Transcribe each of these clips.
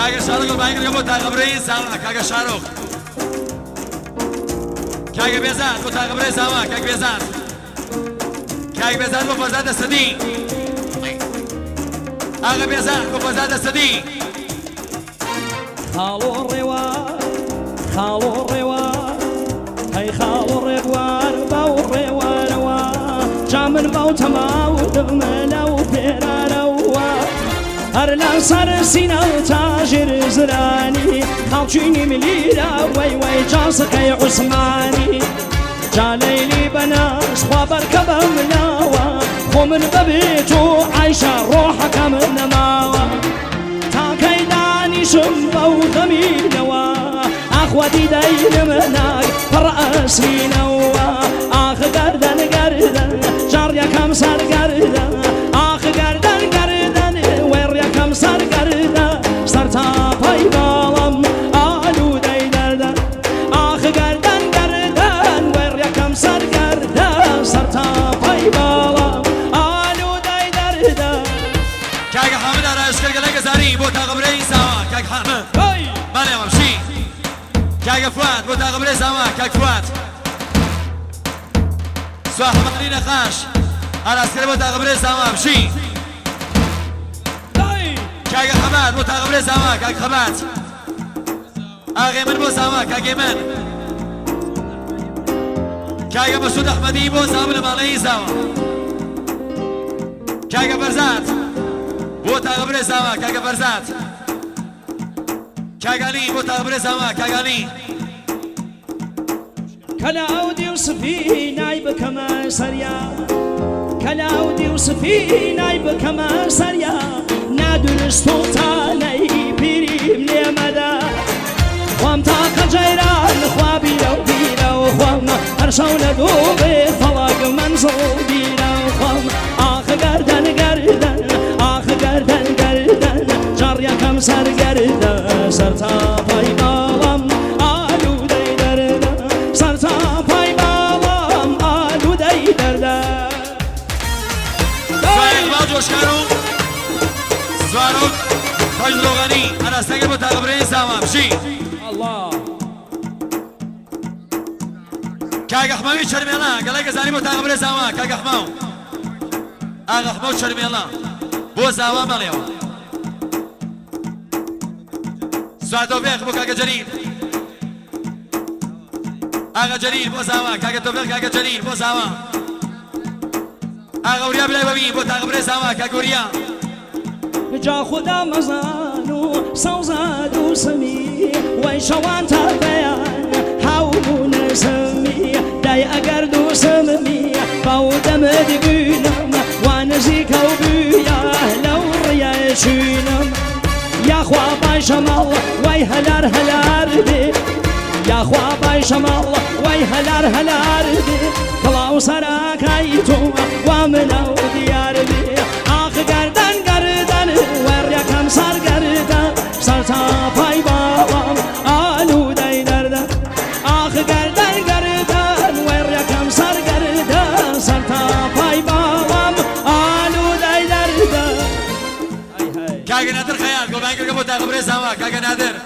کاگە شارۆخ بانگرگە بۆ تاقەبرەی زاوا کاگە شارۆخ کاگە بێزان بۆ تاقەبرەی زاوا کاگە بێزان کاگە بێزان بۆ فەرزاد دەسەدی ئاغا بێزان بۆ فەرزاد دەسەدی خاڵۆ ڕێوار خاڵۆ ڕێوار هەی خاڵۆ ڕێبوار باو ڕێوارەوە جا من باو تەماو دڵمە لەو پێرارەوە هەر لە سەر سینە تاژێر زرانی خاڵچینی ملیرە وەی وەی جا سەکەی عوسمانی جا لەیلی بەناس خوا بەرکە بە مناوە خۆ من بەبێت و عایشە ڕۆحەکەم نەماوە تاکەی دانیشم بەو غەمینەوە ئاخوا دیدەی لمنای پڕ ئەسرینەوە ئاخ گەردەن گەردەن جاڕیەکەم سەرگەردە ئاخ گەردەن گەردەن وێڕیەکەم سەرگەردە سەر تاپەی باڵم ئالوودەی دەردە ئاخ گەردەن گەردەن وێڕیەکەم سەرگەردە سەر تاپەی باڵم ئالوودەی دەردە کاگە حامد ئارایشگەرگەلە گەزاری بۆ تاقەبرەی زاوا کاگە حامد بەڵێ مەمشی کاگە فواد بۆ تاقەبرەی زاوا کاگە فواد سواحمەقلی نەخاش ئاراسکەرە بۆ تاقەبرەی زاوا مشی کاگە خەبات بۆ تاقەبرەی زاوا کاگە خەبات ئاغێ من بۆ زاوا کاگێ من کاگە مەسعود ئەحمەدی بۆ زاوا لە ماڵەی زاوا کاگە فەرزاد بۆ تاقەبرەی زاوا کاگە فەرزاد کاگانی بۆ تاقەبرەی زاوا کاگانی کەلا ئەو دیوسفی نای بکەمە سەریا کەلا ئەو دیوسفی نای بکەمە سەریا نادونست و تانەی پیریم لێمەدا خۆم تاقە جەیران خوا بیرە و بیرە و خۆم هەر شەو لە دوو بێ فەڵاگ مەنزڵ بیرە و خۆم ئاخ گەردەن گەردەن ئاخ گەردەن گەردەن جاڕیەکەم سەرگەردە سەر تاپەی باڵم ئالوودەی دەردە سەر تاپەی باڵم ئالوودەی دەردە ئیقبال جۆشکارۆ زوارۆک خۆشلۆغەنی ئەراستەکە بۆ تاقەبرەی زاوا بشی کاگە حماوی چەرمێڵە گەڵای گەزانی بۆ تاقەبرەی زاوا کاگە حماو ئاغا حماو چەرمێڵە بۆ زاوا مەڵێەوە سواتۆفێق بۆ کاگە جەلیل ئاغا جەلیل بۆ زاوا کاگە تۆفێق کاگە جەلیل بۆ زاوا ئاغا وریا بلای بەبین بۆ تاقەبرەی زاوا کاگە وریا جا خدا مەزان و سەوزاد و سەمی وەی شەوان تا بەیان هاو نەزەمی دای ئەگەر دوو سەممی باو دەمە دەبینم وا نزیکە و بوویە لەو ڕیە چوینم یاخوا بای شەماڵ وای هەلار هەلار بێ یاخوا بای شەماڵ وای هەلار هەلار بێ کڵاو سەراکای تۆ وا منە و دیار بێ ئاخ گەردەن گەردەن وێڕیەکەم سەرگەردە سەر تاپەی باڵم ئالوودەی دەردە ئاخ گەردەن گەردەن وێڕیەکەم سەرگەردە سەر تاپەی باڵم ئالوودەی دەردە کاگە نادر خەیال گۆڵبانگەکە بۆ تاقەبرەی زاوا کاگە نادر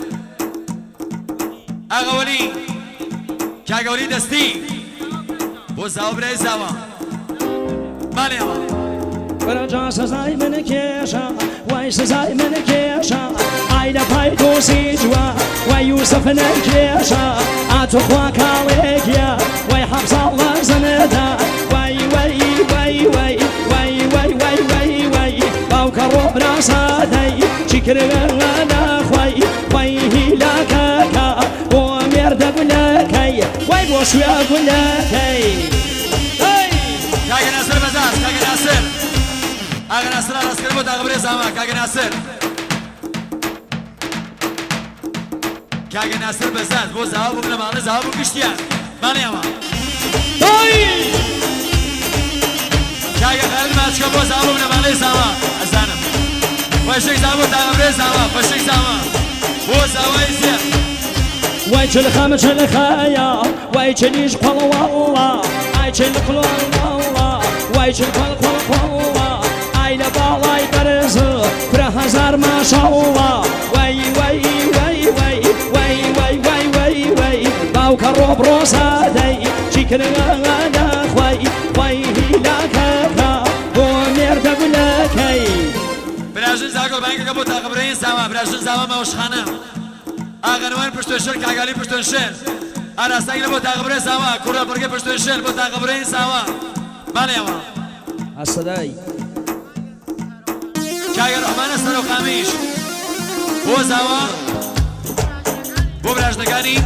ئاغا وەلی کاگە وەلی دەستی بۆ زاوا برای زاوا ماڵێەوە بەرەجا سەزای منە کێشە وای سەزای منە کێشە ئای لە پای دۆسی جووە وای یوسف نەکێشە ئاتوخوا کاڵێکیە وای حەفساڵ لە زەنەدا وای وای وای وای وای وای وای وای وای باوکە ڕۆبرا سادەی چی کردە ناخوای وای هیلاکەکە بۆ مێردە گولەکەی وای بۆ شوێ گولەکەی کاگە ناسر بەزاز کاگە ناسر ئاغا ناسر ئاراسکەرە بۆ تاقەبرەی زاوا کاگە ناسر کاگە ناسر بەزاز بۆ زاوا بووم لە ماڵە زاوا بوو گشتیان ماڵێەوە کاگە خەلەل ماچکە بۆ زاوا بووم لە ماڵەی زاوا ئەزانم فەشەی زاوا بۆ تاقەبرەی زاوا فەشەی زاوا بۆ زاوای زێر وای چل خەمە چل خەیا وای چلیش قەڵ وەڵڵا ئای چل قڵ وەڵڵا وای چل قەڵ قەڵ قەڵڵا ئای لە باڵای بەرز فرە هەزار ماشەڵڵا وای كرغانا خوي هلاكا ومرد بلاكي براجل زاگل بانگ کبوت اقبرین ساما براجل زاما موشخانه اغنوان پشتوشل کاغالی پشتوشل ارستگل بوت اقبرین ساما کورا برگه پشتوشل بوت اقبرین ساما بله اما الصداي کاغا رحمان سر و خامیش بو زاما بو براجدگانی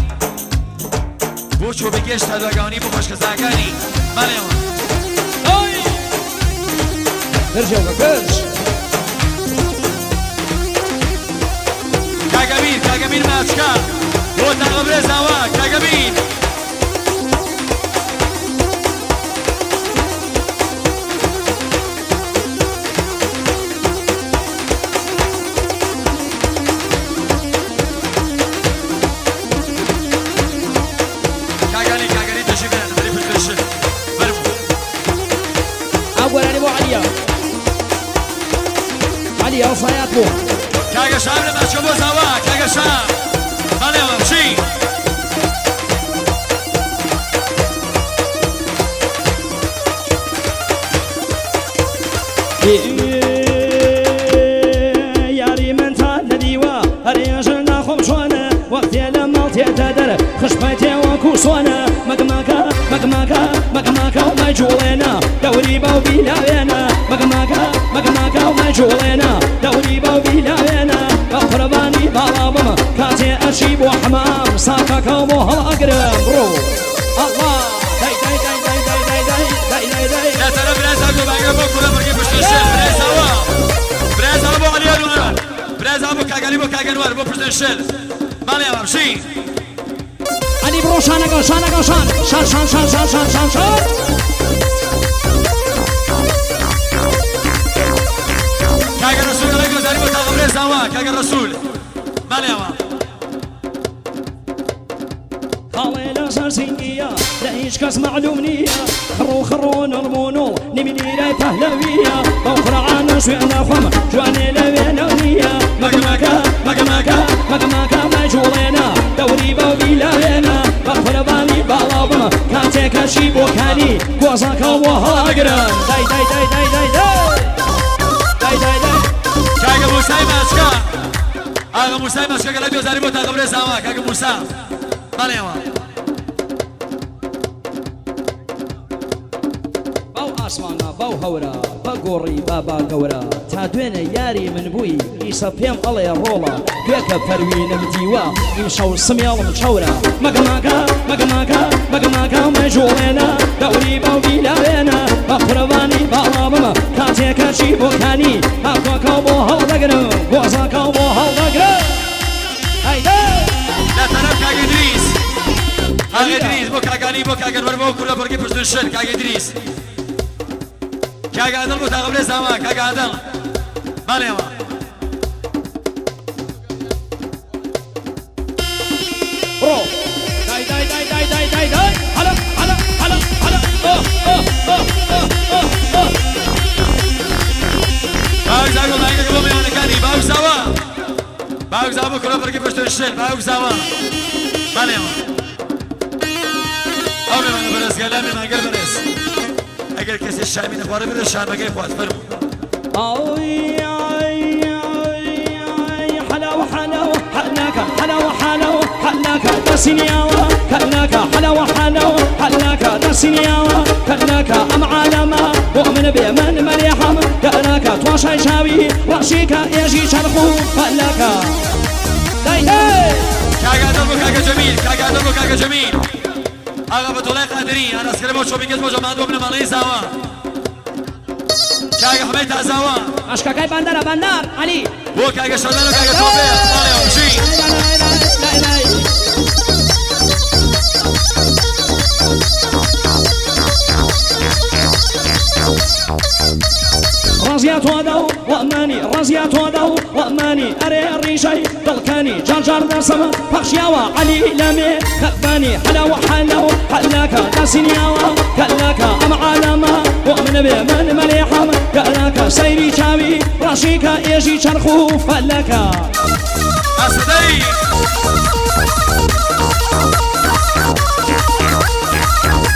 بو چوبی گشت تدوگانی بو خوشکزاگانی بله اما ارجع وكرش كاغامين ماتشكا بوتا قبل زاوا كاغامين كاغاني تشيبان بري بالتشل برمو اول علي ابو علي وصايات بو كاغا شام لما تشوفوا زاوا كاغا شام بله امشي ياري من تالديوا ريجنا خمشونا وقتي لما تدر خشبتي وكوسونا مقماكا مقماكا مقماكا وما جولينا دوري باو بيلاوينا مقماكا مقماكا وما جولينا دوري باو بيلاوينا اقرباني بالابما كاتي اشيب وحمام ساكا كومو هلا اقرب برو الله داي داي داي داي داي داي داي داي داي لا ترى برازا كو باغا بو كولا بركي بشتشل برازا برازا بو علي انوار برازا بو كاغالي بو كاغانوار بو بشتشل بله امشي علي برو شانك شانك شان شان شان شان شان شان شان شان كاغا رسول الله گزاري بو تاغبر زاوا كاغا رسول بله اما خالينا سرسينية لا يشكس معلومنية خرون المونو نمني لا پهلوية بوخر عنا شوينا خم جواني لبينونية مقماكا مقماكا مقماكا مجولينا دوري بوبيلاوينا بخر بالي بالابما كاتيكا شيبو كاني قوزاكا وهاقران داي داي داي داي داي داي داي داي داي كاغا موسى ماشكا اغا موسى ماشكا قال گزاري بو تاغبر زاوا كاغا موسى بله اما ئاسمانە باو هەورە بە گۆڕی بابا گەورە تا دوێنێ یاری من بووی ئیسە پێم ئەڵێ ڕۆڵە گوێکە فەروینم دیوە ئیمشەو سمیاڵم چەورە مەگەماکە مەگەماکە مەگەماکە مەجوڵێنە دەوری باو بیلاوێنە بە قوربانی باڵابمە کاتێکەچی بۆکانی هاکۆکە بۆ هەڵدەگرم گۆزاکە بۆ هەڵدەگرم لا طرف كاغا ادريس كاغا ادريس بو كاغاني بو كاغانوار بو كولا بركي بشتشل كاغا ادريس كاغا عدل بو تاغبر زاوا كاغا عدل بله اما برو داي داي داي داي داي داي داي هلا هلا هلا هلا باوك زاوا بايك قبل ما يانكاني باوك زاوا باوك زاوا كولا بركي بشتشل باوك زاوا بله اما او من برس كلامي ما قال برس اگر کسی شای می نخواره بره شای مگه خواهد فرمو آی آی آی آی حلاوة حلاوة حلاکا حلاوة حلاوة حلاکا دسینیاوة حلاکا حلاوة حلاوة حلاکا دسینیاوة حلاکا ام عالما مؤمن بمن مريحم حلاکا تواشای شاوی واشیکا ایجی شرخو حلاکا دای دای كاغا دبو كاغا جميل كاغا دبو كاغا جميل اغا بطولة قادرين انا اسكرمو شو بيكت بو جماعة وابن مالي زاوا كاغا حميت زاوا اشكاكاي باندار باندار علي بو كاغا شلال وكاغا توفيق مالي ومشي رازيات ودو وأماني رازيات ودو وأماني أري الريشي دلكاني جرجر دسم بخشياوة علي لامي كباني حلاوة حلاوة حلاكا داسينياوة كلاكا أم عالما ومن بمن مليحم كلاكا سيري شاوي راشيكا إيجي شرخو فلاكا أسدي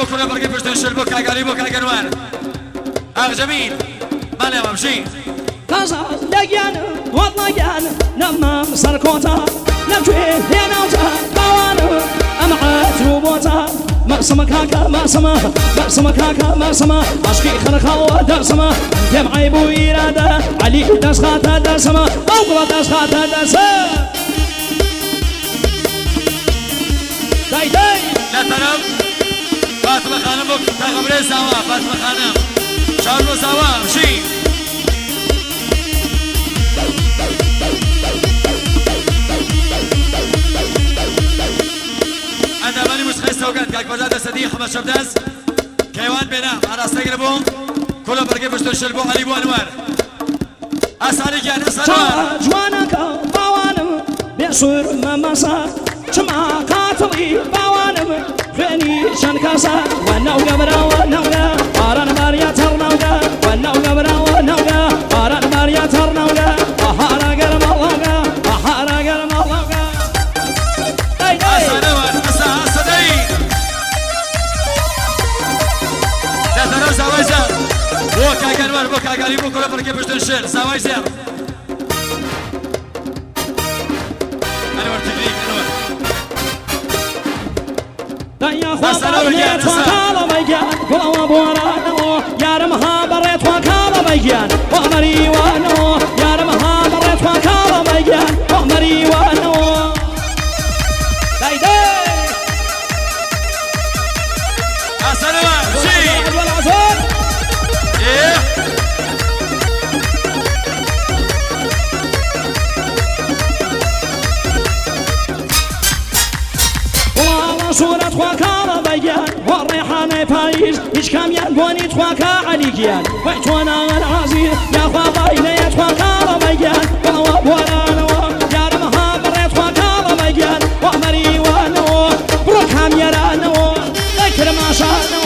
بو كره برقي پشتن شل بو كاغالي بو كاغنوار اخ جميل مالي امشي كازا لقيان وطلقان نمام سركوتا نبجوي هناوتا باوانا امعات وبوتا مقسمك هاكا مقسمك هاكا مقسمه عشقي خرخا ودرسمه يا معيب وإرادة علي دسخاتا درسمه أوقلا دسخاتا درسمه داي داي لا ترم فاطمة خانم بو تغبري سوا فاطمة خانم شارلو سوا امشي أنا مش سوقات كاك بجادة سدي خمس شبداز كيوان بينا على استقربو كله برقي بشتر شلبو علي بو أنوار أسالي كان أسالوار جوانك باوانم بيصور ممسا شما قاتلي باوانم فيني شنكاسا ونوغا برا ونوغا قارن ماريا ترنوغا ونوغا برا ونوغا قارن ماريا ترنوغا أحارا قرم اللوغا أحارا قرم اللوغا أسالوار أسالي لا ترى زواجا بوكا كانوار بوكا قالي بو كله برقي بشتر شل زواجا أنوار تقريب أنوار يا خواب بريت وكالا ميجان قلوا بورانو يا رمها بريت وكالا ميجان وأمري وانو يا رمها بريت وكالا ميجان وأمري وانو داي داي أسالوار شي إيه صورة خواكا بيان والريحانة بايز هيش كاميان بوني خواكا عليكيان ويتوانا العزيز يا خوابا إليت خواكا بيان والله بورانا يا رمها بريت خواكا بيان وأمري وانو بروك هاميرانو ذكر ما شانو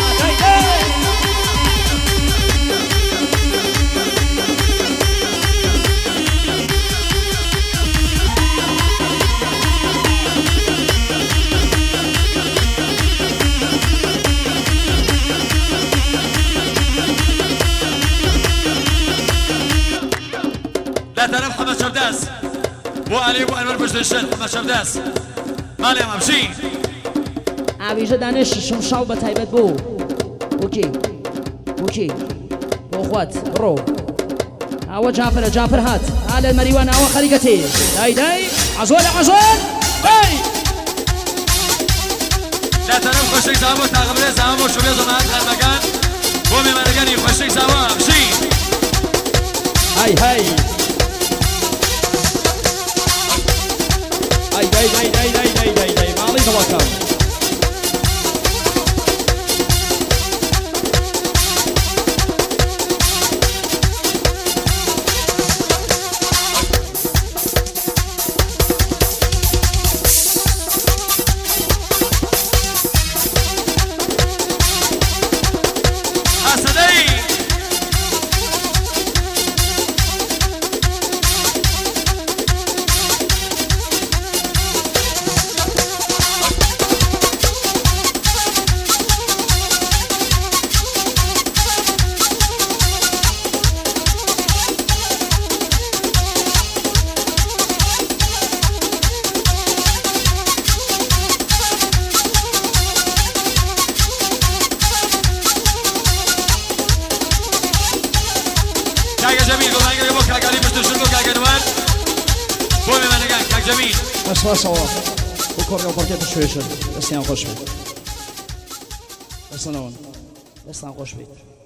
لا ترى محمد شرداس بو علي بو انور بجد الشن محمد شرداس مالي امشي عبيجة دانش شمشاو بتايبت بو اوكي بو اخوات برو هوا جعفر هات على المريوان هوا خليقتي داي عزول هاي لا ترى خوشك زامو تغبري زامو شو بيزو معاك هالمكان بو ممرقاني خوشك زامو امشي هاي داي مالي توكل سوا وكوريو باركيت شويش بس خوش بيت بس خوش بيت